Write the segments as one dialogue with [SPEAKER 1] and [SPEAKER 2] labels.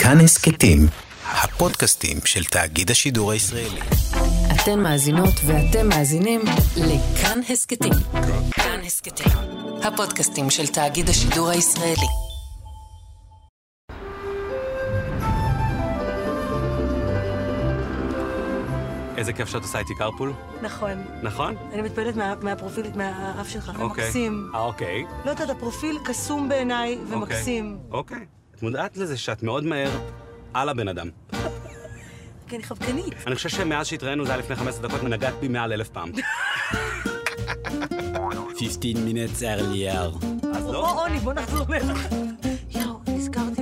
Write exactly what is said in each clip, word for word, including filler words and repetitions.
[SPEAKER 1] כאן הסקטים, הפודקאסטים של תאגיד השידור הישראלי.
[SPEAKER 2] אתן מאזינות ואתם מאזינים לכאן הסקטים. כאן הסקטים, הפודקאסטים של תאגיד השידור הישראלי.
[SPEAKER 3] איזה כיף שאת עושה איתי קרפול.
[SPEAKER 4] נכון.
[SPEAKER 3] נכון?
[SPEAKER 4] אני מתפעלת מה, מהפרופילית, מהאף שלך.
[SPEAKER 3] אוקיי.
[SPEAKER 4] מקסים.
[SPEAKER 3] אה, אוקיי.
[SPEAKER 4] לא יודעת, הפרופיל קסום בעיניי ומקסים.
[SPEAKER 3] אוקיי. את מודעת לזה שאת מאוד מהר על הבן אדם.
[SPEAKER 4] כי אני חבקנית.
[SPEAKER 3] אני חושב שמאז שהתראינו זה היה לפני חמש עשרה דקות מנגעת בי מעל אלף פעם.
[SPEAKER 5] חמש עשרה minutes earlier.
[SPEAKER 3] אז
[SPEAKER 4] או,
[SPEAKER 3] לא?
[SPEAKER 4] עוני, בוא נחזור לך. יאו, נזכרתי.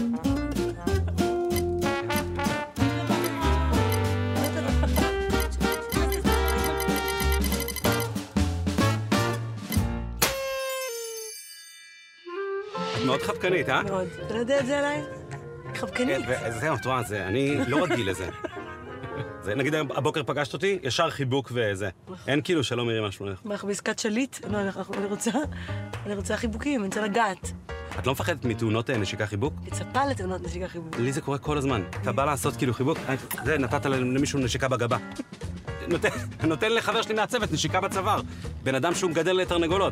[SPEAKER 3] את מאוד חבקנית, אה?
[SPEAKER 4] מאוד. אתה לא יודע את זה עליי? חבקנית.
[SPEAKER 3] זהו, את רואה, זה, אני לא רגיל לזה. זה, נגיד הבוקר פגשת אותי, ישר חיבוק וזה. אין כאילו שלא מירי משהו לך.
[SPEAKER 4] מה, אנחנו בעסקת שליט? לא, אני רוצה, אני רוצה חיבוקים, אני רוצה לגעת.
[SPEAKER 3] את לא מפחדת מתאונות נשיקה חיבוק?
[SPEAKER 4] לצפה לתאונות נשיקה חיבוק.
[SPEAKER 3] לי זה קורה כל הזמן. אתה בא לעשות כאילו חיבוק, זה, נתת למישהו נשיקה בגבה. נותן, נותן לחבר שלי מהצוות נשיקה בצוואר. בן אדם שהוא מגדל לתרנגולות.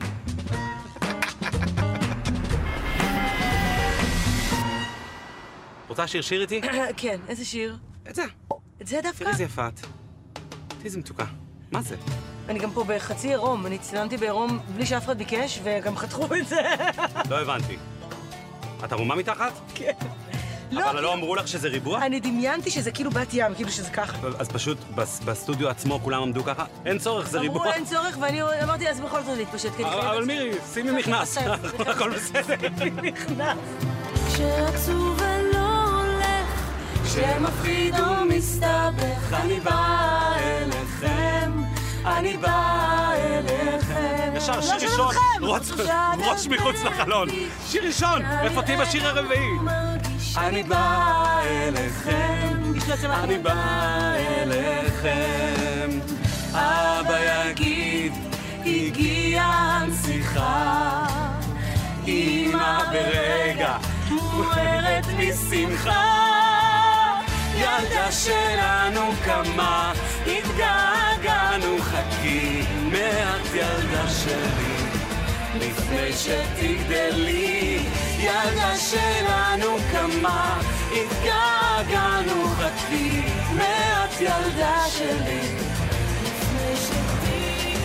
[SPEAKER 3] רוצה שיר שיר איתי?
[SPEAKER 4] כן, איזה שיר?
[SPEAKER 3] את זה.
[SPEAKER 4] את זה דווקא?
[SPEAKER 3] תראי איזה יפה את. תראי איזה מתוקה. מה זה?
[SPEAKER 4] אני גם פה בחצי עירום, אני צילמתי בעירום בלי שאף אחד ביקש, וגם חתכו את זה.
[SPEAKER 3] לא הבנתי. את ערומה מתחת?
[SPEAKER 4] כן.
[SPEAKER 3] אבל לא אמרו לך שזה ריבוע?
[SPEAKER 4] אני דמיינתי שזה כאילו בת ים, כאילו שזה ככה.
[SPEAKER 3] אז פשוט בסטודיו עצמו כולם עמדו ככה? אין צורך, זה ריבוע.
[SPEAKER 4] אמרו אין צורך, ואני אמרתי, אז בכל זאת להתפשט.
[SPEAKER 3] אבל מירי, שימי מכנס. הכל בסדר.
[SPEAKER 4] נכנס.
[SPEAKER 6] כשעצוב ולא הולך, כשמפחיד ומסתבך, אני בא אליכם, אני בא אליכם.
[SPEAKER 3] ישר, שיר ראשון, רוץ מחוץ לחלון. שיר ראשון, איפה תהי בשיר הרביעי? אני בא אליכם, אני בא אליכם. אבא יגיד, הגיע הנסיכה, אמא ברגע מוארת משמחה, ילדה שלנו כמה התגעגענו, חכי מעט ילדה שלי לפני שתגדלי, ילדה שלנו כמה התגעגענו, חכי מעט ילדה שלי לפני שתגדלי.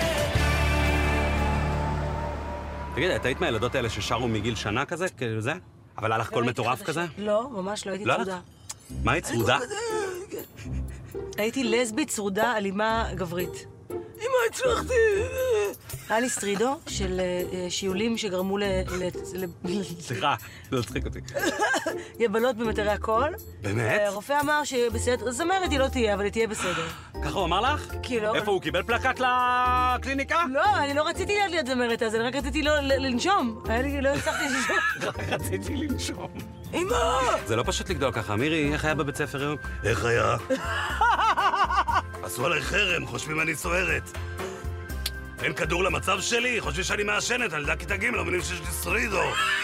[SPEAKER 3] תגיד, את היית מהילדות האלה ששרו מגיל שנה כזה, כאילו זה? אבל היה לך קול מטורף כזה?
[SPEAKER 4] לא, ממש לא הייתי
[SPEAKER 3] לא?
[SPEAKER 4] צרודה.
[SPEAKER 3] מה היית צרודה?
[SPEAKER 4] הייתי לסבית צרודה, אלימה גברית. אמא, הצלחתי! היה לי סטרידו של שיולים שגרמו ל...
[SPEAKER 3] סליחה, לא תצחיק אותי.
[SPEAKER 4] יבלות במטרי הקול.
[SPEAKER 3] באמת?
[SPEAKER 4] הרופא אמר שבסדר, זמרת היא לא תהיה, אבל היא תהיה בסדר.
[SPEAKER 3] ככה הוא אמר לך?
[SPEAKER 4] כאילו...
[SPEAKER 3] איפה הוא קיבל פלקט לקליניקה?
[SPEAKER 4] לא, אני לא רציתי להיות זמרת אז, אני רק רציתי לנשום. היה לי, לא הצלחתי לנשום.
[SPEAKER 3] רציתי לנשום.
[SPEAKER 4] אמא!
[SPEAKER 3] זה לא פשוט לגדול ככה. מירי, איך היה בבית ספר היום? איך היה? עשו עליי חרם, חושבים אני סוערת. אין כדור למצב שלי, חושבים שאני מעשנת, על דקי תגים, לא מבינים שיש לי סרידו.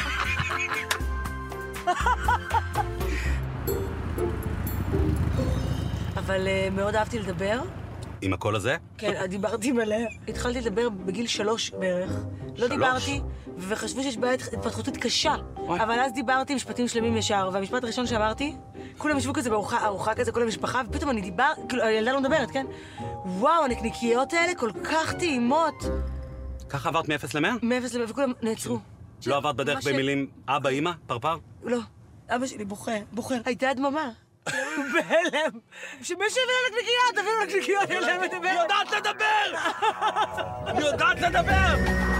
[SPEAKER 4] אבל uh, מאוד אהבתי לדבר.
[SPEAKER 3] עם הקול הזה?
[SPEAKER 4] כן, דיברתי מלא. התחלתי לדבר בגיל שלוש בערך. לא דיברתי, וחשבו שיש בעיה התפתחותית קשה. אבל אז דיברתי משפטים שלמים ישר, והמשפט הראשון שאמרתי, כולם ישבו כזה בארוחה, ארוחה כזה, כל המשפחה, ופתאום אני דיבר, כאילו, הילדה לא מדברת, כן? וואו, הנקניקיות האלה כל כך טעימות. ככה
[SPEAKER 3] עברת מ-אפס ל-מאה?
[SPEAKER 4] מ-אפס ל-מאה, וכולם נעצרו.
[SPEAKER 3] לא עברת בדרך במילים אבא, אמא, פרפר?
[SPEAKER 4] לא. אבא שלי בוכה, בוכה. הייתה דממה. בהלם. שמי שהביא לנקניקיות, תביאו לנקניקיות, אין להם לדבר.
[SPEAKER 3] יודעת לדבר! יודעת לדבר!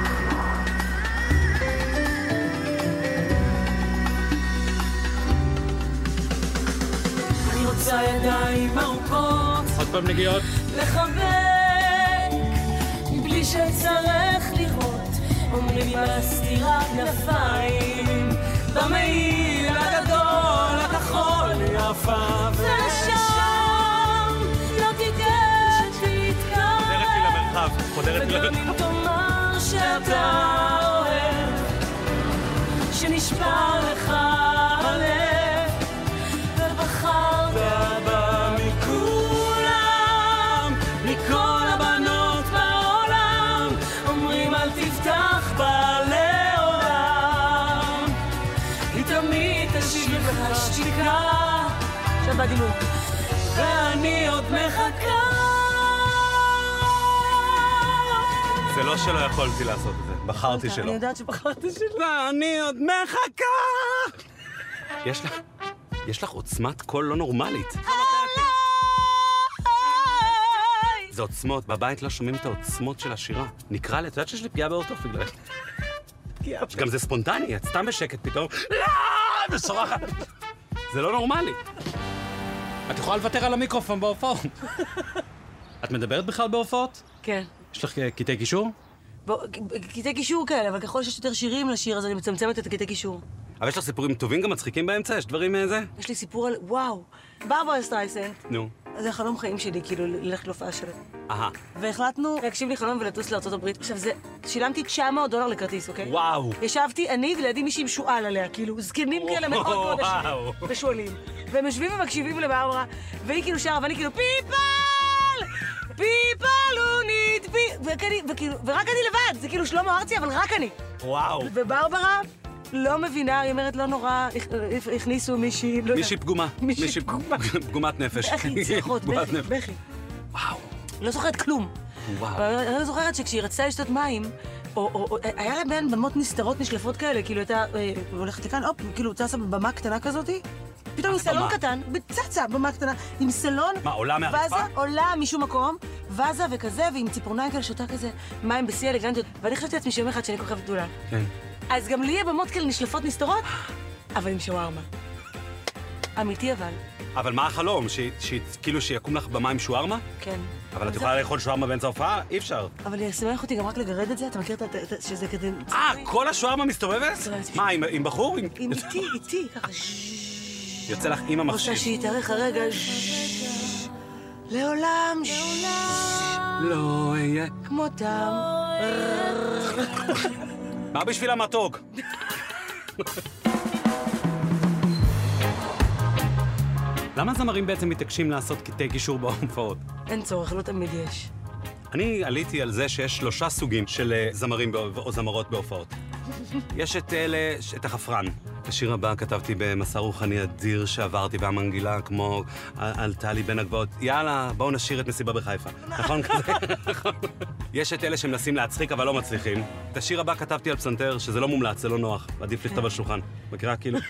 [SPEAKER 6] אני רוצה ידיים ארוכות,
[SPEAKER 3] עוד פעם נגיעות.
[SPEAKER 6] לחבק, מבלי שצריך לראות, אומרים בסתירה כנפיים, במעיל הגדול, הכחול יפה ולשם, לא תיתן שתתקרב,
[SPEAKER 3] חודרת לי למרחב, חודרת לי למרחב.
[SPEAKER 6] וגם אם תאמר שאתה אוהב, שנשבר לך הלב, גם היא תשיב לך השתיקה.
[SPEAKER 4] עכשיו בדימוי.
[SPEAKER 6] ואני עוד מחכה.
[SPEAKER 3] זה לא שלא יכולתי לעשות את זה, בחרתי שלא.
[SPEAKER 4] אני יודעת שבחרתי שלא.
[SPEAKER 3] ואני עוד מחכה! יש לך, יש לך עוצמת קול לא נורמלית. זה עוצמות, בבית לא שומעים את העוצמות של השירה. נקרא לי, את יודעת שיש לי פגיעה באורטוף בגלל... גם זה ספונטני, את סתם בשקט פתאום. לא! ושורחת. זה לא נורמלי. את יכולה לוותר על המיקרופון בהופעות. את מדברת בכלל בהופעות?
[SPEAKER 4] כן.
[SPEAKER 3] יש לך קטעי קישור?
[SPEAKER 4] קטעי קישור כאלה, אבל ככל שיש יותר שירים לשיר, אז אני מצמצמת את הקטעי קישור.
[SPEAKER 3] אבל יש לך סיפורים טובים גם מצחיקים באמצע? יש דברים מאיזה?
[SPEAKER 4] יש לי סיפור על... וואו! ברברה סטרייסנד.
[SPEAKER 3] נו.
[SPEAKER 4] זה החלום חיים שלי, כאילו, ללכת להופעה שלה.
[SPEAKER 3] אהה.
[SPEAKER 4] והחלטנו להקשיב לי חלום ולטוס לארצות הברית. עכשיו, זה... שילמתי תשע מאות דולר לכרטיס, אוקיי?
[SPEAKER 3] וואו.
[SPEAKER 4] ישבתי, אני ולידי מישהי עם שואל עליה, כאילו, זקנים כאלה מאוד מאוד
[SPEAKER 3] וואו.
[SPEAKER 4] ושואלים. והם יושבים ומקשיבים לברברה, והיא כאילו שרה, ואני כאילו, פיפל! פיפל הוא ניד בי... וכאילו, ורק אני לבד, זה כאילו שלמה ארצי, אבל רק אני.
[SPEAKER 3] וואו.
[SPEAKER 4] וברברה לא מבינה, היא אומרת, לא נורא, הכניסו מישהי...
[SPEAKER 3] מישהי פגומה.
[SPEAKER 4] מישהי פגומה.
[SPEAKER 3] פגומת נפש.
[SPEAKER 4] בכי, צליחות, בכי, בכי.
[SPEAKER 3] וואו.
[SPEAKER 4] לא זוכרת כלום.
[SPEAKER 3] וואו.
[SPEAKER 4] אני לא זוכרת שכשהיא רצתה לשתות מים, או היה לה בין במות נסתרות נשלפות כאלה, כאילו הייתה הולכת לכאן, הופ, כאילו צצה בבמה קטנה כזאת, פתאום עם סלון קטן, בצצה במה קטנה, עם סלון,
[SPEAKER 3] מה, עולה מהרצפה?
[SPEAKER 4] וזה עולה משום מקום, וזה וכזה, ועם ציפורניים כאלה שותה כזה, מים בשיא אלגנטיות, ואני חשבתי לעצמי שיום אחד שאני כוכבת גדולה.
[SPEAKER 3] כן.
[SPEAKER 4] אז גם לי יהיה במות כאלה נשלפות נסתרות, אבל עם שווארמה. אמיתי אבל.
[SPEAKER 3] אבל מה החלום? כאילו שיקום לך במה עם שוארמה?
[SPEAKER 4] כן.
[SPEAKER 3] אבל את יכולה לאכול שוארמה באמצע ההופעה? אי אפשר.
[SPEAKER 4] אבל ישמח אותי גם רק לגרד את זה, אתה מכיר שזה כזה...
[SPEAKER 3] אה, כל השוארמה מסתובבת? מה, עם בחור?
[SPEAKER 4] עם איתי, איתי, ככה.
[SPEAKER 3] יוצא לך עם המחשב.
[SPEAKER 4] רוצה שיתארך הרגע. לעולם.
[SPEAKER 3] לא אהיה.
[SPEAKER 4] כמותם.
[SPEAKER 3] מה בשביל המתוק? למה זמרים בעצם מתעקשים לעשות קטעי קישור בהופעות?
[SPEAKER 4] אין צורך, לא תמיד יש.
[SPEAKER 3] אני עליתי על זה שיש שלושה סוגים של זמרים או זמרות בהופעות. יש את אלה, את החפרן. השיר הבא כתבתי במסע רוחני אדיר שעברתי והמנגילה כמו עלתה לי בין הגבעות. יאללה, בואו נשיר את מסיבה בחיפה. נכון כזה? יש את אלה שמנסים להצחיק אבל לא מצליחים. את השיר הבא כתבתי על פסנתר שזה לא מומלץ, זה לא נוח. עדיף לכתוב על שולחן. מכירה כאילו?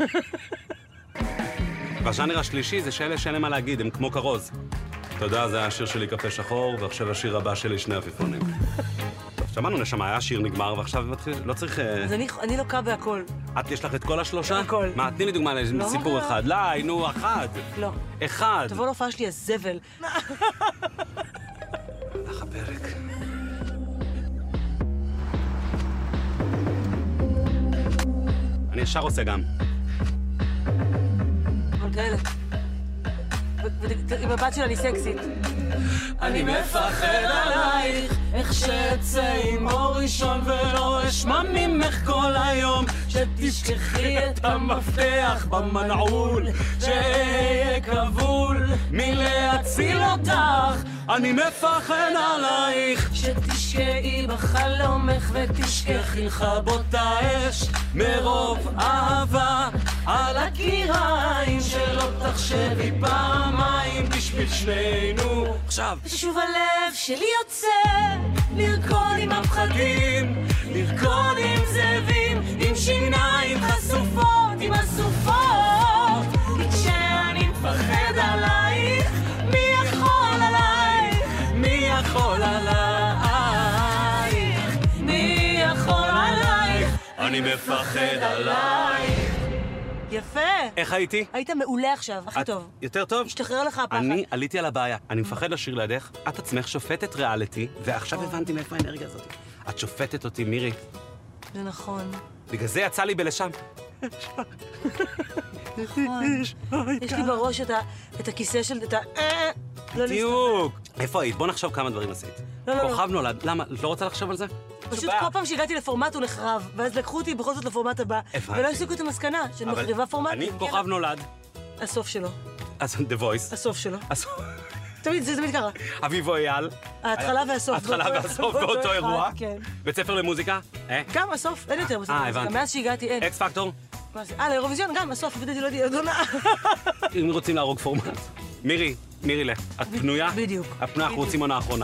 [SPEAKER 3] והז'אנר השלישי זה שאלה שאין להם מה להגיד, הם כמו כרוז. תודה, זה היה השיר שלי קפה שחור, ועכשיו השיר הבא שלי שני עפיפונים. טוב, שמענו נשמה, היה שיר נגמר, ועכשיו לא צריך...
[SPEAKER 4] אז אני לוקה בהכל.
[SPEAKER 3] את, יש לך את כל השלושה?
[SPEAKER 4] הכל.
[SPEAKER 3] מה, תני לי דוגמה לסיפור אחד. לא, נו, אחד.
[SPEAKER 4] לא.
[SPEAKER 3] אחד.
[SPEAKER 4] תבוא להופעה שלי, הזבל.
[SPEAKER 3] הלך הפרק. אני ישר עושה גם.
[SPEAKER 4] אבל כאלה. עם הבת שלה אני סקסית.
[SPEAKER 6] אני מפחד עלייך, איך שצא עם אור ראשון ולא אשמע ממך כל היום, שתשכחי את המפתח במנעול, שאהיה כבול מלהציל אותך. אני מפחד עלייך, שתשקעי בחלומך ותשכחי לכבות האש מרוב אהבה על הקיריים, שלא תחשבי פעמיים בשביל שנינו. עכשיו
[SPEAKER 4] ושוב הלב שלי יוצא לרקוד עם הפחדים,
[SPEAKER 6] לרקוד עם זאבים, עם שיניים חשופות, עם הסופות. כשאני מפחד עלייך, מי יכול עלייך? מי יכול עלייך? מי יכול עלייך? אני מפחד עלייך.
[SPEAKER 4] יפה.
[SPEAKER 3] איך הייתי?
[SPEAKER 4] היית מעולה עכשיו, הכי
[SPEAKER 3] את
[SPEAKER 4] טוב.
[SPEAKER 3] יותר טוב?
[SPEAKER 4] השתחרר לך הפחד.
[SPEAKER 3] אני עליתי על הבעיה. אני מפחד לשיר לידך, את עצמך שופטת ריאליטי, ועכשיו הבנתי מאיפה האנרגיה הזאת. את שופטת אותי, מירי.
[SPEAKER 4] זה נכון.
[SPEAKER 3] בגלל זה יצא לי בלשם.
[SPEAKER 4] נכון. יש לי בראש את הכיסא של... את ה...
[SPEAKER 3] בדיוק. איפה היית? בוא נחשוב כמה דברים עשית.
[SPEAKER 4] לא, לא, לא.
[SPEAKER 3] כוכב נולד. למה? את לא רוצה לחשוב על זה?
[SPEAKER 4] פשוט כל פעם שהגעתי לפורמט הוא נחרב, ואז לקחו אותי בכל זאת לפורמט הבא, ולא הסיקו את המסקנה, שאני מחריבה פורמטים.
[SPEAKER 3] אני כוכב נולד.
[SPEAKER 4] הסוף שלו.
[SPEAKER 3] אז The Voice.
[SPEAKER 4] הסוף שלו. תמיד, זה תמיד קרה.
[SPEAKER 3] אביב אייל.
[SPEAKER 4] ההתחלה והסוף.
[SPEAKER 3] ההתחלה והסוף באותו אירוע.
[SPEAKER 4] כן.
[SPEAKER 3] בית ספר למוזיקה.
[SPEAKER 4] גם הסוף, אין יותר מוזיקה.
[SPEAKER 3] אה, הבנתי.
[SPEAKER 4] מאז שהגעתי אין.
[SPEAKER 3] אקס פקטור.
[SPEAKER 4] מה זה? אה, לאירוויזיון גם, עשו אפילו לא תהיה עונה.
[SPEAKER 3] אם רוצים להרוג פורמט. מירי, מירי לה, את פנויה?
[SPEAKER 4] בדיוק.
[SPEAKER 3] את פנויה, אנחנו רוצים עונה האחרונה.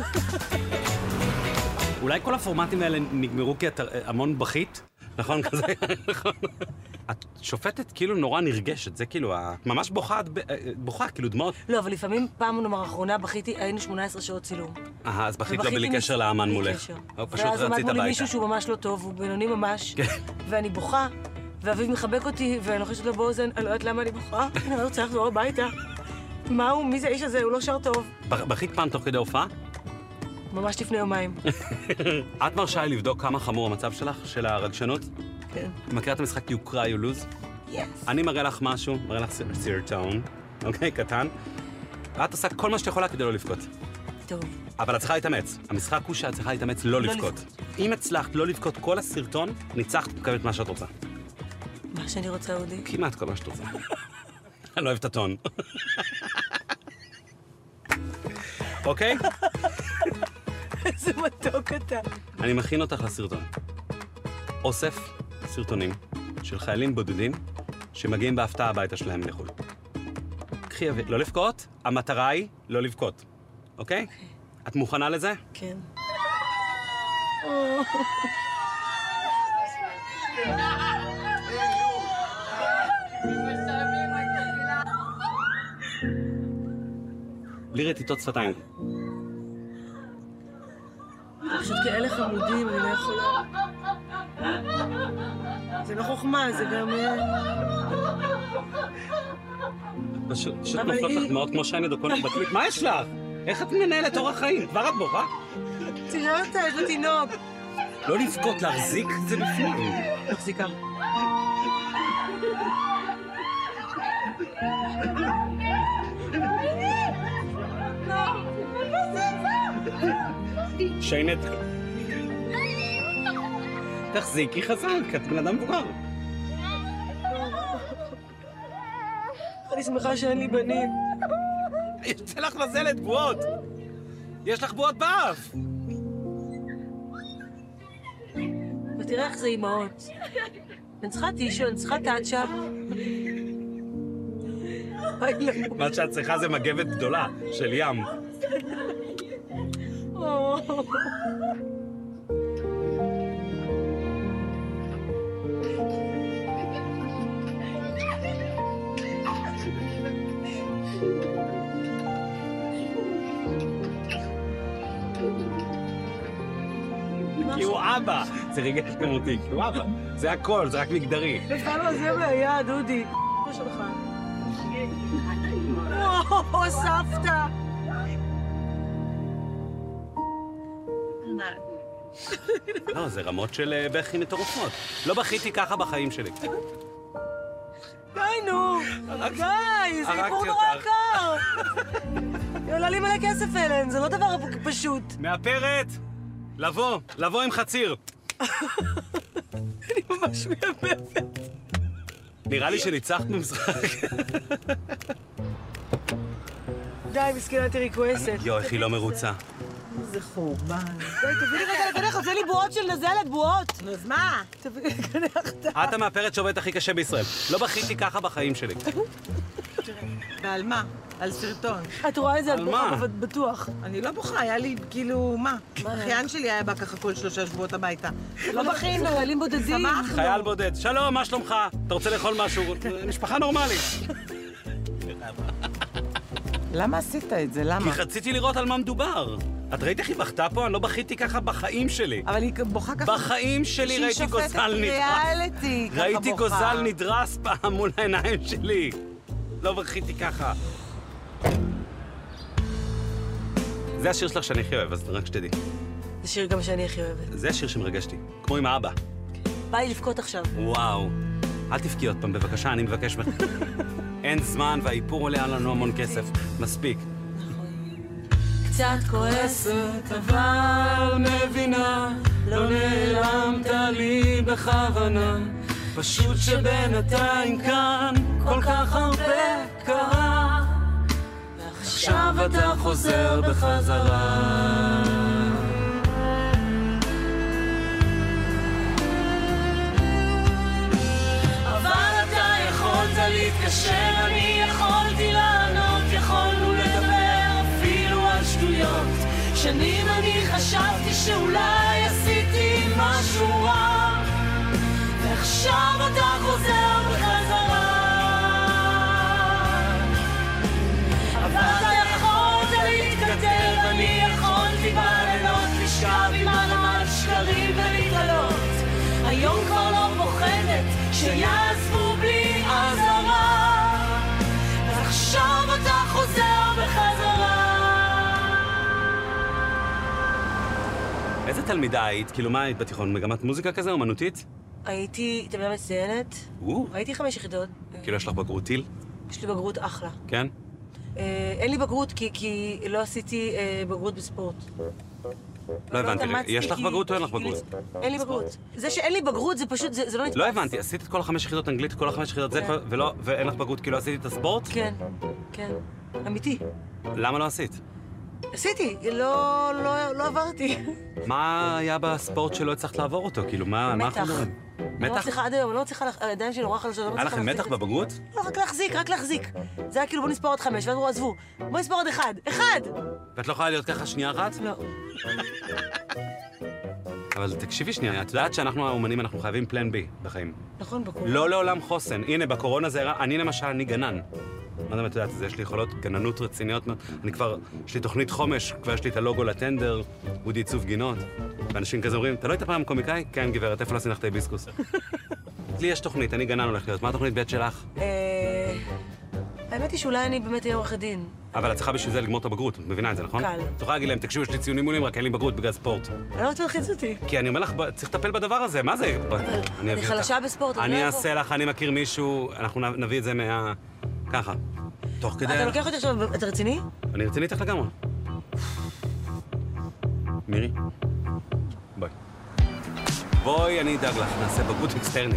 [SPEAKER 3] אולי כל הפורמטים האלה נגמרו כי את המון בכית? נכון כזה? נכון. את שופטת כאילו נורא נרגשת, זה כאילו, ממש בוכה, בוכה, כאילו דמעות.
[SPEAKER 4] לא, אבל לפעמים פעם נאמר האחרונה בכיתי, היינו שמונה עשרה שעות צילום.
[SPEAKER 3] אה, אז בכית לא בלי קשר לאמן מולך. פשוט
[SPEAKER 4] ואז
[SPEAKER 3] רצית
[SPEAKER 4] עמד מולי
[SPEAKER 3] הביתה.
[SPEAKER 4] מישהו שהוא ממש לא טוב, הוא בינוני ממש, ואני בוכה, ואביב מחבק אותי, ואני לוחשת לו באוזן, אני לא יודעת למה אני בוכה, אני לא רוצה לחזור הביתה. מה הוא? מי זה האיש הזה? הוא לא שר טוב.
[SPEAKER 3] בכית פעם תוך כדי הופעה?
[SPEAKER 4] ממש לפני יומיים.
[SPEAKER 3] את מרשה לי לבדוק כמה חמור המצב שלך, של הרגשנות?
[SPEAKER 4] כן.
[SPEAKER 3] מכירה את המשחק You Cry You Lose?
[SPEAKER 4] Yes.
[SPEAKER 3] אני מראה לך משהו, מראה לך סרטון, אוקיי, קטן. ואת עושה כל מה שאת יכולה כדי לא לבכות.
[SPEAKER 4] טוב.
[SPEAKER 3] אבל את צריכה להתאמץ. המשחק הוא שאת צריכה להתאמץ לא לבכות. אם הצלחת לא לבכות כל הסרטון, ניצחת מקבלת מה שאת רוצה.
[SPEAKER 4] מה שאני רוצה, אודי?
[SPEAKER 3] כמעט כל מה שאת רוצה. אני לא אוהב את הטון. אוקיי?
[SPEAKER 4] איזה מתוק אתה.
[SPEAKER 3] אני מכין אותך לסרטון. אוסף סרטונים של חיילים בודדים שמגיעים בהפתעה הביתה שלהם לחו"ל. קחי אוויר, לא לבכות, המטרה היא לא לבכות. אוקיי? את מוכנה לזה?
[SPEAKER 4] כן.
[SPEAKER 3] בלי רטיטות שפתיים.
[SPEAKER 4] פשוט כאלה חמודים, אני לא יכולה. זה לא חוכמה, זה גם...
[SPEAKER 3] פשוט נופלות לך דמעות כמו שאני דוקונת בקליפ. מה יש לך? איך את מנהלת אורח חיים? כבר את בוכה?
[SPEAKER 4] תראה אותה, יש לו תינוק.
[SPEAKER 3] לא לבכות, להחזיק זה בפנים.
[SPEAKER 4] מחזיקה.
[SPEAKER 3] שיינת. תחזיקי חזק, את בן אדם מבוגר.
[SPEAKER 4] אני שמחה שאין לי בנים.
[SPEAKER 3] יוצא לך לזלת בועות. יש לך בועות באף.
[SPEAKER 4] ותראה איך זה אימהות. אני צריכה טישו, אני צריכה טאצ'אפ.
[SPEAKER 3] מה שאת צריכה זה מגבת גדולה של ים. כי הוא אבא. זה ריגש גם אותי, כי הוא אבא. זה הכל, זה רק מגדרי.
[SPEAKER 4] בכלל לא זה מהיד, דודי. מה שלך? וואו, סבתא.
[SPEAKER 3] לא, זה רמות של בכי מטורפות. לא בכיתי ככה בחיים שלי.
[SPEAKER 4] די, נו. די, זה איפור נורא יקר. היא עולה לי מלא כסף אליהן, זה לא דבר פשוט.
[SPEAKER 3] מאפרת, לבוא, לבוא עם חציר.
[SPEAKER 4] אני ממש מייבבת.
[SPEAKER 3] נראה לי שניצחת במשחק.
[SPEAKER 4] די, מסכנה תראי כועסת.
[SPEAKER 3] יו, איך היא לא מרוצה.
[SPEAKER 7] איזה חורבן.
[SPEAKER 4] די, תביא לי רגע לקנח, עושה לי בועות של נזלת, בועות.
[SPEAKER 7] נו, אז מה?
[SPEAKER 4] תביא לי לקנח אתה.
[SPEAKER 3] את המאפרת שעובדת הכי קשה בישראל. לא בכיתי ככה בחיים שלי.
[SPEAKER 7] ועל מה? על סרטון.
[SPEAKER 4] את רואה את זה, את
[SPEAKER 3] על
[SPEAKER 4] בוכה,
[SPEAKER 3] מה?
[SPEAKER 4] אבל בטוח.
[SPEAKER 7] אני לא בוכה, היה לי כאילו, מה? האחיין שלי היה בא ככה כל שלושה שבועות הביתה.
[SPEAKER 4] לא בכינו, חיילים בודדים.
[SPEAKER 7] שמחנו.
[SPEAKER 3] חייל בודד. שלום, מה שלומך? אתה רוצה לאכול משהו? משפחה נורמלית.
[SPEAKER 7] למה עשית את זה?
[SPEAKER 3] כי
[SPEAKER 7] למה?
[SPEAKER 3] רציתי לראות על מה מדובר. את ראית איך היא בכתה פה? אני לא בכיתי ככה בחיים שלי.
[SPEAKER 7] אבל היא בוכה ככה...
[SPEAKER 3] בחיים שלי ראיתי גוזל נדרס.
[SPEAKER 7] שהיא שופטת ריאליטי, ככה בוכה.
[SPEAKER 3] ראיתי גוזל נדרס פעם מול העיניים שלי. לא בכיתי ככה. זה השיר שלך שאני הכי אוהב, אז רק שתדעי.
[SPEAKER 4] זה שיר גם שאני הכי אוהבת.
[SPEAKER 3] זה השיר שמרגש אותי, כמו עם האבא.
[SPEAKER 4] בא לי לבכות עכשיו.
[SPEAKER 3] וואו. אל תבכי עוד פעם, בבקשה, אני מבקש ממך. אין זמן והאיפור עולה לנו המון כסף. מספיק.
[SPEAKER 6] קצת כועסת, אבל מבינה, לא נעלמת לי בכוונה. פשוט שבינתיים כאן כל כך הרבה קרה, ועכשיו אתה חוזר בחזרה. להתקשר אני יכולתי לענות, יכולנו לדבר אפילו על שטויות. שנים אני חשבתי שאולי עשיתי משהו רע, ועכשיו אתה חוזר בחזרה. אבל אתה יכולת להתכתב, אני יכולתי בלילות לשכב עם הרמת שקרים ולהתעלות. היום כבר לא פוחדת שיעזבו בלי עזרה, ועכשיו אתה חוזר בחזרה.
[SPEAKER 3] איזה תלמידה היית? כאילו מה היית בתיכון? מגמת מוזיקה כזה, אומנותית?
[SPEAKER 4] הייתי תלמידה מצטיינת.
[SPEAKER 3] או.
[SPEAKER 4] הייתי חמש יחידות.
[SPEAKER 3] כאילו יש לך בגרות טיל?
[SPEAKER 4] יש לי בגרות אחלה.
[SPEAKER 3] כן?
[SPEAKER 4] אה, אין לי בגרות כי, כי לא עשיתי אה, בגרות בספורט.
[SPEAKER 3] לא הבנתי,
[SPEAKER 4] התאמצתי
[SPEAKER 3] יש לך
[SPEAKER 4] כי-
[SPEAKER 3] בגרות או אין לך
[SPEAKER 4] כי-
[SPEAKER 3] בגרות?
[SPEAKER 4] אין לי בגרות. זה שאין לי בגרות זה פשוט, זה, זה לא נתפס.
[SPEAKER 3] לא הבנתי, עשית את כל החמש יחידות אנגלית, כל החמש יחידות זה,
[SPEAKER 4] כן.
[SPEAKER 3] כבר- ולא- ואין לך בגרות, כאילו עשית את הספורט?
[SPEAKER 4] כן, כן. אמיתי.
[SPEAKER 3] למה לא עשית?
[SPEAKER 4] עשיתי, לא, לא, לא עברתי.
[SPEAKER 3] מה היה בספורט שלא הצלחת לעבור אותו? כאילו, מה מה אנחנו
[SPEAKER 4] מתח.
[SPEAKER 3] מדברים?
[SPEAKER 4] אני לא
[SPEAKER 3] מתח?
[SPEAKER 4] מצליחה עד היום, אני לא מצליחה, לח- הידיים שלי נורא חלשות, אני לא
[SPEAKER 3] היה
[SPEAKER 4] מצליחה
[SPEAKER 3] לכם
[SPEAKER 4] להחזיק
[SPEAKER 3] מתח
[SPEAKER 4] את זה.
[SPEAKER 3] בבגרות?
[SPEAKER 4] לא, רק להחזיק, רק להחזיק. זה היה כאילו בוא נספור עד חמש, ואז אמרו, עזבו, בוא נספור עד אחד. אחד!
[SPEAKER 3] ואת לא יכולה להיות ככה שנייה אחת?
[SPEAKER 4] לא.
[SPEAKER 3] אבל תקשיבי שנייה, את יודעת שאנחנו האומנים, אנחנו חייבים פלן בי בחיים.
[SPEAKER 4] נכון, בקורונה.
[SPEAKER 3] לא לעולם חוסן. הנה, בקורונה זה הראה, אני למשל, אני גנן. לא יודע אם את יודעת, אז יש לי יכולות גננות רציניות מאוד. אני כבר, יש לי תוכנית חומש, כבר יש לי את הלוגו לטנדר, אודי עיצוב גינות. ואנשים כזה אומרים, אתה לא היית פעם קומיקאי? כן, גברת, איפה לשים לך את ההיביסקוס? לי יש תוכנית, אני גנן הולך להיות. מה התוכנית ב' שלך?
[SPEAKER 4] אה, האמת היא שאולי אני באמת אהיה עורכת דין.
[SPEAKER 3] אבל את צריכה בשביל זה לגמור את הבגרות, את מבינה את זה, נכון?
[SPEAKER 4] קל.
[SPEAKER 3] את יכולה להגיד להם, תקשיבו, יש לי ציונים מעולים, רק אין לי בגרות בגלל ספורט.
[SPEAKER 4] אני לא רוצה להלחיץ אותי.
[SPEAKER 3] כי אני אומר לך, ב- צריך לטפל בדבר הזה, מה זה?
[SPEAKER 4] אני
[SPEAKER 3] אביא
[SPEAKER 4] חלשה
[SPEAKER 3] אותך.
[SPEAKER 4] בספורט, אני
[SPEAKER 3] אני
[SPEAKER 4] לא
[SPEAKER 3] אעשה לך, אני מכיר מישהו, אנחנו נ- נביא את זה מה... ככה. תוך כדי...
[SPEAKER 4] אתה לוקח אותי עכשיו, אתה רציני?
[SPEAKER 3] אני רציני איתך לגמרי. מירי? בואי. בואי, אני אדאג לך, נעשה בגרות אקסטרנית.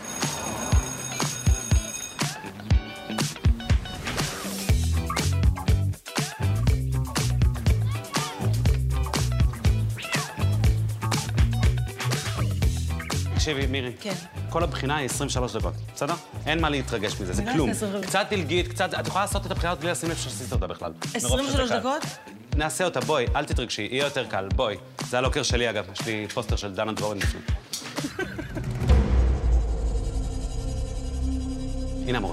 [SPEAKER 3] תקשיבי, מירי.
[SPEAKER 4] כן.
[SPEAKER 3] כל הבחינה היא עשרים ושלוש דקות, בסדר? אין מה להתרגש מזה, זה
[SPEAKER 4] רק
[SPEAKER 3] כלום.
[SPEAKER 4] עשרים וחמש.
[SPEAKER 3] קצת דלגית, קצת... את יכולה לעשות את הבחינות בלי לשים לב שעשית אותה בכלל.
[SPEAKER 4] עשרים ושלוש
[SPEAKER 3] מרוב שזה קל.
[SPEAKER 4] דקות?
[SPEAKER 3] נעשה אותה, בואי, אל תתרגשי, יהיה יותר קל, בואי. זה הלוקר שלי, אגב, יש לי פוסטר של דנה דבורין לפני. הנה המורה.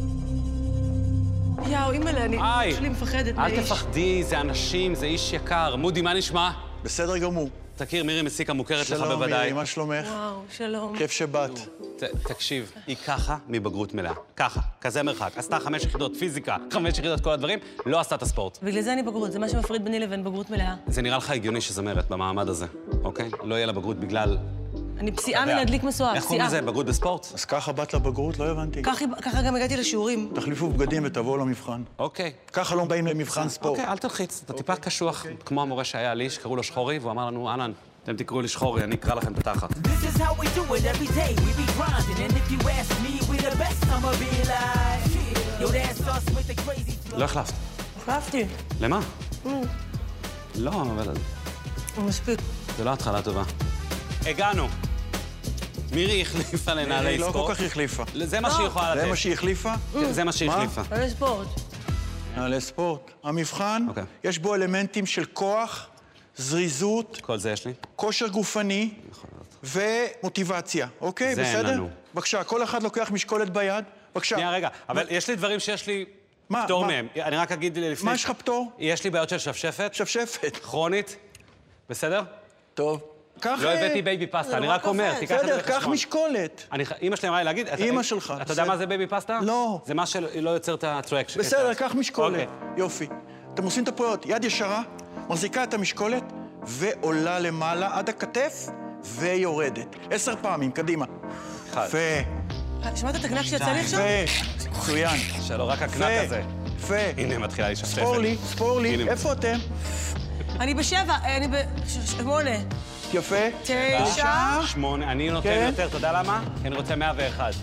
[SPEAKER 4] יאו, אימא'לה, אני
[SPEAKER 3] היי.
[SPEAKER 4] פשוט מפחדת
[SPEAKER 3] אל
[SPEAKER 4] מהאיש.
[SPEAKER 3] תפחדי, זה אנשים, זה איש יקר. מודי, מה נשמע?
[SPEAKER 8] בסדר גמור.
[SPEAKER 3] תכיר, מירי מסיקה מוכרת לך
[SPEAKER 8] שלום,
[SPEAKER 3] בוודאי.
[SPEAKER 8] מירי, מה שלומך?
[SPEAKER 4] וואו, שלום.
[SPEAKER 8] כיף שבאת.
[SPEAKER 3] ת- תקשיב, היא ככה מבגרות מלאה. ככה, כזה מרחק. עשתה חמש יחידות פיזיקה, חמש יחידות כל הדברים, לא עשתה את הספורט.
[SPEAKER 4] בגלל זה אני בגרות, זה מה שמפריד ביני לבין בגרות מלאה.
[SPEAKER 3] זה נראה לך הגיוני שזמרת במעמד הזה, אוקיי? לא יהיה לה בגרות בגלל...
[SPEAKER 4] אני פסיעה מלהדליק משואה,
[SPEAKER 3] איך קוראים
[SPEAKER 4] פסיעה.
[SPEAKER 3] לזה? בגרות בספורט?
[SPEAKER 8] אז ככה באת לבגרות? לא הבנתי.
[SPEAKER 4] ככה- ככה גם הגעתי לשיעורים.
[SPEAKER 8] תחליפו בגדים ותבואו למבחן.
[SPEAKER 3] אוקיי.
[SPEAKER 8] ככה לא באים למבחן ספורט.
[SPEAKER 3] אוקיי, אל תלחיץ. אתה טיפה קשוח, כמו המורה שהיה לי, שקראו לו שחורי, והוא אמר לנו, אהלן, אתם תקראו לי שחורי, אני אקרא לכם את התחת.
[SPEAKER 9] This is how we do it every day. We be grinding, and if you ask me, we the best. I'ma be like, yo, that's us with the crazy.
[SPEAKER 3] לא החלפת.
[SPEAKER 4] החלפתי.
[SPEAKER 3] למה? לא, אבל
[SPEAKER 4] מספיק.
[SPEAKER 3] זה לא התחלה טובה. הגענו. מירי החליפה לנעלי
[SPEAKER 8] היא לא
[SPEAKER 3] ספורט.
[SPEAKER 8] כל כך החליפה.
[SPEAKER 3] זה מה שהיא יכולה לתת.
[SPEAKER 8] זה מה שהיא החליפה?
[SPEAKER 3] זה מה שהיא
[SPEAKER 8] מה?
[SPEAKER 3] החליפה.
[SPEAKER 4] אבל ספורט.
[SPEAKER 8] נעלי ספורט. המבחן,
[SPEAKER 3] אוקיי.
[SPEAKER 8] יש בו אלמנטים של כוח, זריזות,
[SPEAKER 3] כל זה יש לי.
[SPEAKER 8] כושר גופני ומוטיבציה, אוקיי?
[SPEAKER 3] זה אין
[SPEAKER 8] בסדר?
[SPEAKER 3] לנו.
[SPEAKER 8] בבקשה, כל אחד לוקח משקולת ביד. בבקשה.
[SPEAKER 3] שנייה, רגע, אבל יש לי דברים שיש לי
[SPEAKER 8] מה,
[SPEAKER 3] פטור
[SPEAKER 8] מה?
[SPEAKER 3] מהם. אני רק אגיד לפני...
[SPEAKER 8] מה יש לך פטור?
[SPEAKER 3] יש לי בעיות של שפשפת,
[SPEAKER 8] שפשפת.
[SPEAKER 3] כרונית, בסדר?
[SPEAKER 8] טוב. קח...
[SPEAKER 3] לא
[SPEAKER 8] אה,
[SPEAKER 3] הבאתי בייבי פסטה, אני
[SPEAKER 4] נורא
[SPEAKER 3] רק אומר,
[SPEAKER 4] קופץ.
[SPEAKER 3] תיקח את זה
[SPEAKER 8] בסדר, קח
[SPEAKER 3] בחשבון.
[SPEAKER 8] משקולת.
[SPEAKER 3] אני ח- אמא שלי אמרה לי להגיד...
[SPEAKER 8] אמא
[SPEAKER 3] אתה-
[SPEAKER 8] שלך,
[SPEAKER 3] אתה יודע
[SPEAKER 8] בסדר.
[SPEAKER 3] מה זה בייבי פסטה?
[SPEAKER 8] לא.
[SPEAKER 3] זה מה שלא יוצר את הטרק. ש-
[SPEAKER 8] בסדר,
[SPEAKER 3] את ה-
[SPEAKER 8] קח משקולת.
[SPEAKER 3] אוקיי.
[SPEAKER 8] יופי. אתם עושים את הפעולות, יד ישרה, מחזיקה את המשקולת ועולה למעלה עד הכתף ויורדת. עשר פעמים, קדימה.
[SPEAKER 3] אחד.
[SPEAKER 8] יפה,
[SPEAKER 4] שמעת את הקנק שיצא לי עכשיו?
[SPEAKER 8] יפה, מצוין.
[SPEAKER 3] שלא, רק הקנק
[SPEAKER 8] יפה,
[SPEAKER 3] הזה.
[SPEAKER 8] יפה.
[SPEAKER 3] הנה, מתחילה להישפשפת.
[SPEAKER 8] ספור לי, ספור לי.
[SPEAKER 3] הנה.
[SPEAKER 8] איפה אתם?
[SPEAKER 4] אני בשבע, אני בשמונה.
[SPEAKER 8] יפה.
[SPEAKER 4] תשע.
[SPEAKER 3] שמונה, אני נותן
[SPEAKER 8] כן.
[SPEAKER 3] יותר, אתה יודע למה? כי אני רוצה מאה ואחת.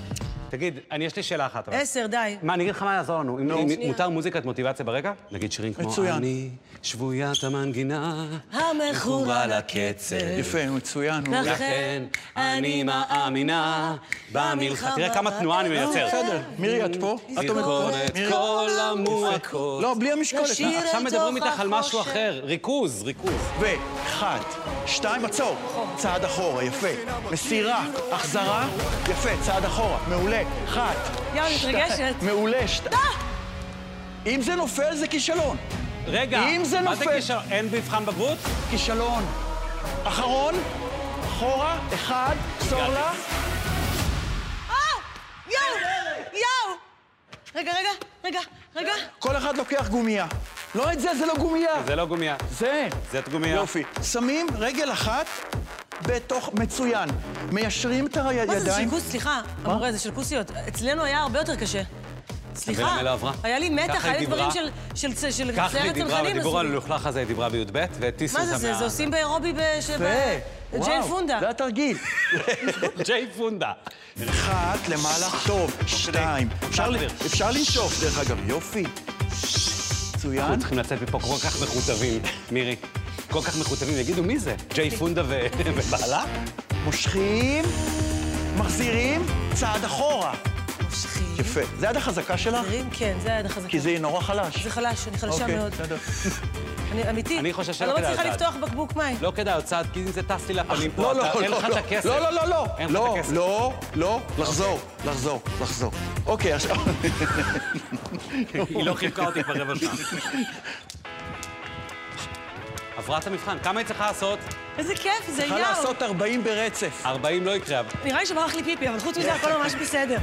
[SPEAKER 3] תגיד, אני יש לי שאלה אחת.
[SPEAKER 4] עשר, די.
[SPEAKER 3] מה, אני אגיד לך מה יעזור לנו? אם מותר מוזיקת מוטיבציה ברקע? נגיד שירים כמו...
[SPEAKER 8] מצוין.
[SPEAKER 3] אני שבוית המנגינה,
[SPEAKER 4] המכורה לקצב.
[SPEAKER 8] יפה, מצוין.
[SPEAKER 3] לכן אני מאמינה במלחמה. תראה כמה תנועה אני מייצר.
[SPEAKER 8] בסדר, מירי, את פה? את עומדת פה?
[SPEAKER 3] את כל המועקות.
[SPEAKER 8] לא, בלי המשקולת.
[SPEAKER 3] עכשיו מדברים איתך על משהו אחר. ריכוז, ריכוז.
[SPEAKER 8] ואחד, שתיים, עצור. צעד אחורה, יפה. מסירה, החזרה, יפה, צעד אחורה. מעולה. אחת.
[SPEAKER 4] יאו, אני מתרגשת.
[SPEAKER 8] מעולה. שתיים. אם זה נופל, זה כישלון.
[SPEAKER 3] רגע,
[SPEAKER 8] אם זה
[SPEAKER 3] מה זה
[SPEAKER 8] נופל...
[SPEAKER 3] כישלון? אין מבחן בגרות?
[SPEAKER 8] כישלון. אחרון, אחורה, אחד, צור לה.
[SPEAKER 4] יאו! יאו! רגע, רגע, רגע, רגע.
[SPEAKER 8] כל אחד לוקח גומייה. לא את זה, זה לא גומייה.
[SPEAKER 3] זה לא גומייה.
[SPEAKER 8] זה.
[SPEAKER 3] זה את גומייה.
[SPEAKER 8] יופי. שמים רגל אחת בתוך מצוין. מיישרים את הידיים.
[SPEAKER 4] מה זה, זה של כוס? סליחה, המורה, זה של כוסיות. אצלנו היה הרבה יותר קשה. סליחה,
[SPEAKER 3] ולמה לא עברה?
[SPEAKER 4] היה לי מתח, היה לי דברים של של של של
[SPEAKER 3] כך היא
[SPEAKER 4] סיירת
[SPEAKER 3] דיברה,
[SPEAKER 4] צנחנים.
[SPEAKER 3] ודיבור על הלוכלך הזה, היא דיברה בי"ב, והטיסו אותה
[SPEAKER 4] מה
[SPEAKER 3] מה...
[SPEAKER 4] זה, זה עושים באירובי בג'יין פונדה.
[SPEAKER 8] זה התרגיל.
[SPEAKER 3] ג'יי פונדה.
[SPEAKER 8] אחת למעלה, טוב. שתיים. אפשר לנשוף, דרך אגב. יופי. מצוין.
[SPEAKER 3] אנחנו צריכים לצאת מפה כל כך מכותבים, מירי. כל כך מכותבים, יגידו מי זה? ג'יי פונדה ובעלה?
[SPEAKER 8] מושכים, מחזירים, צעד אחורה.
[SPEAKER 4] מושכים.
[SPEAKER 8] יפה. זה יד החזקה שלך?
[SPEAKER 4] כן, זה היד החזקה.
[SPEAKER 8] כי זה נורא חלש.
[SPEAKER 4] זה חלש, אני חלשה
[SPEAKER 8] אוקיי,
[SPEAKER 4] מאוד.
[SPEAKER 8] בסדר.
[SPEAKER 4] אני אמיתית.
[SPEAKER 3] אני חושב שלא
[SPEAKER 4] אני
[SPEAKER 3] כדאי
[SPEAKER 4] לא מצליחה
[SPEAKER 3] הצעד.
[SPEAKER 4] לפתוח בקבוק מים.
[SPEAKER 3] לא כדאי עוד צעד, כי זה טס לי לפנים פה.
[SPEAKER 8] לא, לא,
[SPEAKER 3] אין לך את
[SPEAKER 8] לא,
[SPEAKER 3] הכסף.
[SPEAKER 8] לא, לא, לא, לא,
[SPEAKER 3] אין לך
[SPEAKER 8] לא,
[SPEAKER 3] את הכסף.
[SPEAKER 8] לא, לא, לחזור, לחזור, לחזור. אוקיי, עכשיו...
[SPEAKER 3] היא לא חיבקה אותי כבר רבע שעה. עברה את המבחן, כמה היא צריכה לעשות?
[SPEAKER 4] איזה כיף, זה
[SPEAKER 8] צריכה
[SPEAKER 4] יאו.
[SPEAKER 8] לעשות ארבעים ברצף.
[SPEAKER 3] ארבעים לא יקרה.
[SPEAKER 4] נראה לי שברח לי פיפי, אבל חוץ מזה הכל ממש בסדר.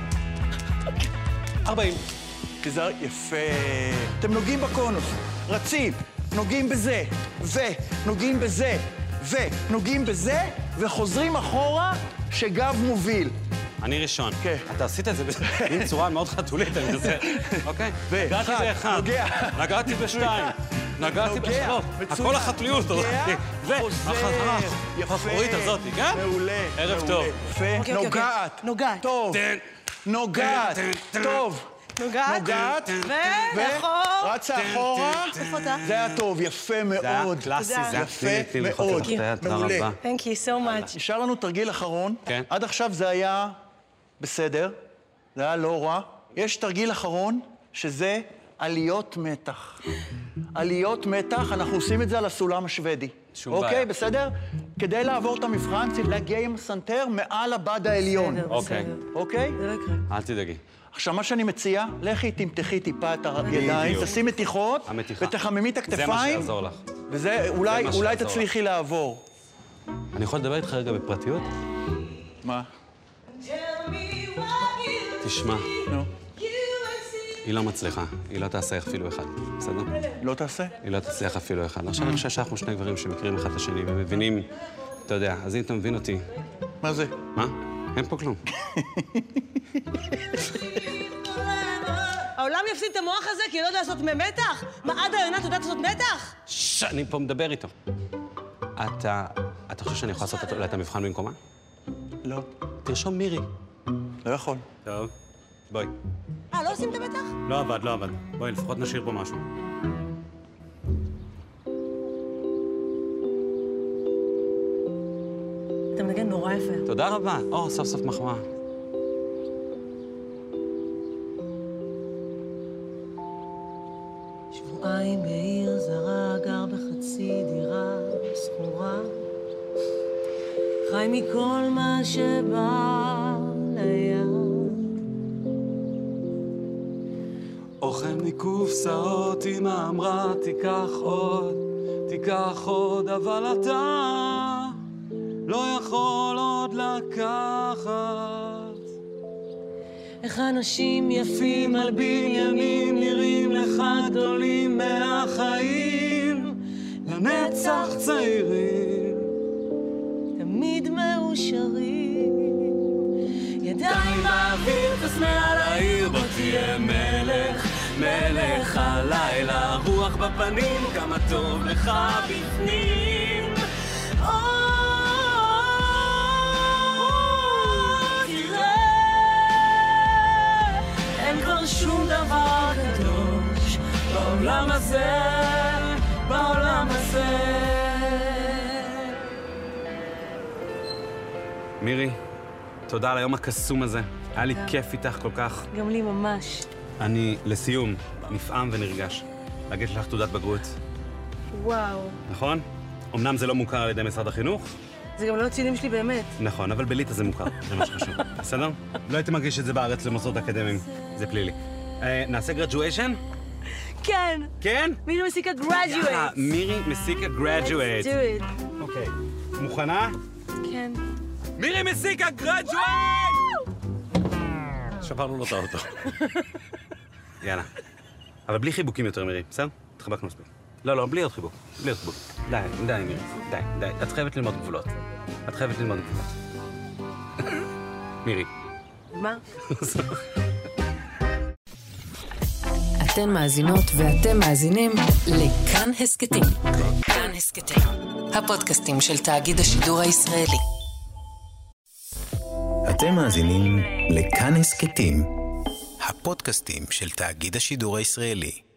[SPEAKER 3] ארבעים.
[SPEAKER 8] תיזהר, יפה. אתם נוגעים בקונוס, רצים, נוגעים בזה, ונוגעים בזה, ונוגעים בזה, וחוזרים אחורה שגב מוביל.
[SPEAKER 3] אני ראשון.
[SPEAKER 8] כן.
[SPEAKER 3] אתה עשית את זה בצורה מאוד חתולית, אני מנסה. אוקיי? נגעתי
[SPEAKER 8] ואחד,
[SPEAKER 3] באחד.
[SPEAKER 8] נוגע.
[SPEAKER 3] נגעתי בשתיים. נגעתי
[SPEAKER 8] נוגע,
[SPEAKER 3] בשלוש.
[SPEAKER 8] מצוין.
[SPEAKER 3] הכל החתוליות.
[SPEAKER 8] נוגע,
[SPEAKER 3] והחזרה
[SPEAKER 8] יפה.
[SPEAKER 3] האחורית הזאת, כן?
[SPEAKER 8] מעולה.
[SPEAKER 3] ערב
[SPEAKER 8] מעולה.
[SPEAKER 3] טוב.
[SPEAKER 8] יפה.
[SPEAKER 4] אוקיי, אוקיי,
[SPEAKER 8] נוגעת.
[SPEAKER 4] נוגעת.
[SPEAKER 8] טוב. נוגעת. טוב.
[SPEAKER 4] נוגעת.
[SPEAKER 8] נוגעת.
[SPEAKER 4] ואחור.
[SPEAKER 8] רצה אחורה.
[SPEAKER 4] איפה אתה?
[SPEAKER 8] זה היה טוב, יפה מאוד.
[SPEAKER 3] זה היה קלאסי, זה היה
[SPEAKER 8] יפה מאוד. מעולה.
[SPEAKER 4] Thank you so much.
[SPEAKER 8] נשאר לנו תרגיל אחרון.
[SPEAKER 3] כן.
[SPEAKER 8] עד עכשיו זה היה בסדר, זה היה לא רע. יש תרגיל אחרון, שזה עליות מתח. עליות מתח, אנחנו עושים את זה על הסולם השוודי.
[SPEAKER 3] שום בעיה.
[SPEAKER 8] אוקיי, בסדר? כדי לעבור את המבחן, צריך להגיע עם הסנטר מעל הבד העליון.
[SPEAKER 4] בסדר,
[SPEAKER 3] אוקיי.
[SPEAKER 4] בסדר.
[SPEAKER 8] אוקיי?
[SPEAKER 4] זה לא יקרה.
[SPEAKER 3] אל תדאגי.
[SPEAKER 8] עכשיו, מה שאני מציע, לכי תמתחי טיפה את הידיים,
[SPEAKER 3] בדיוק.
[SPEAKER 8] תשים מתיחות,
[SPEAKER 3] המתיחה.
[SPEAKER 8] ותחממי את הכתפיים.
[SPEAKER 3] זה מה שיעזור לך.
[SPEAKER 8] וזה, אולי,
[SPEAKER 3] מה
[SPEAKER 8] אולי
[SPEAKER 3] שיעזור
[SPEAKER 8] תצליחי לעבור.
[SPEAKER 3] אני יכול לדבר איתך רגע בפרטיות?
[SPEAKER 8] מה?
[SPEAKER 3] תשמע,
[SPEAKER 8] נו,
[SPEAKER 3] היא לא מצליחה. היא לא תעשה אפילו אחד, בסדר?
[SPEAKER 8] לא תעשה?
[SPEAKER 3] היא לא תצליח אפילו אחד. עכשיו אני חושב שאנחנו שני גברים שמכירים אחד את השני ומבינים, אתה יודע, אז אם אתה מבין אותי...
[SPEAKER 8] מה זה?
[SPEAKER 3] מה? אין פה כלום.
[SPEAKER 4] העולם יפסיד את המוח הזה כי היא לא יודעת לעשות מתח? מה, עדה יונת יודעת לעשות מתח?
[SPEAKER 3] ששש, אני פה מדבר איתו. אתה... אתה חושב שאני יכול לעשות לה את המבחן במקומה?
[SPEAKER 8] לא.
[SPEAKER 3] תרשום מירי.
[SPEAKER 8] לא יכול.
[SPEAKER 3] טוב. בואי.
[SPEAKER 4] אה, לא עושים את המתח?
[SPEAKER 3] לא עבד, לא עבד. בואי, לפחות נשאיר פה משהו.
[SPEAKER 4] אתה מנגן נורא יפה.
[SPEAKER 3] תודה רבה. או, סוף סוף מחמאה.
[SPEAKER 4] שבועיים בעיר זרה, גר בחצי דירה סגורה. חי מכל מה שבא ליד.
[SPEAKER 3] אוכל מקופסאות, אמא אמרה, תיקח עוד, תיקח עוד, אבל אתה לא יכול עוד לקחת.
[SPEAKER 4] איך אנשים יפים על בניינים נראים לך גדולים מהחיים,
[SPEAKER 3] לנצח צעירים,
[SPEAKER 4] תמיד מאושרים. ידיים
[SPEAKER 3] באוויר, טס מעל העיר, בוא תהיה מלך, מלך הלילה, רוח בפנים, כמה טוב לך בפנים.
[SPEAKER 4] תראה
[SPEAKER 6] נשאר שום דבר קדוש בעולם הזה, בעולם הזה.
[SPEAKER 3] מירי, תודה על היום הקסום הזה. היה לי כיף איתך כל כך.
[SPEAKER 4] גם לי ממש.
[SPEAKER 3] אני, לסיום, נפעם ונרגש. להגיד לך תעודת בגרות.
[SPEAKER 4] וואו.
[SPEAKER 3] נכון? אמנם זה לא מוכר על ידי משרד החינוך.
[SPEAKER 4] זה גם לא הציונים שלי באמת.
[SPEAKER 3] נכון, אבל בליטא זה מוכר, זה מה שחשוב. בסדר? לא הייתי מרגיש את זה בארץ למוסדות אקדמיים. זה פלילי. אה, נעשה גרדואיישן?
[SPEAKER 4] כן.
[SPEAKER 3] כן?
[SPEAKER 4] מירי מסיקה גרדואייט.
[SPEAKER 3] יאללה, מירי מסיקה גרדואייט.
[SPEAKER 4] Let's do it.
[SPEAKER 3] אוקיי. מוכנה?
[SPEAKER 4] כן.
[SPEAKER 3] מירי מסיקה גרדואייט! שברנו לו את האוטו. יאללה. אבל בלי חיבוקים יותר, מירי, בסדר? תחבקנו מספיק. לא, לא, בלי עוד חיבוק. בלי עוד חיבוק. די, די, מירי. די, די. את חייבת ללמוד גבולות. את חייבת ללמוד גבולות. מירי.
[SPEAKER 4] מה?
[SPEAKER 2] אתן מאזינות ואתם מאזינים לכאן הסקטים. כאן הסקטים, הפודקאסטים של תאגיד השידור הישראלי.
[SPEAKER 1] אתם מאזינים לכאן הסקטים, הפודקאסטים של תאגיד השידור הישראלי.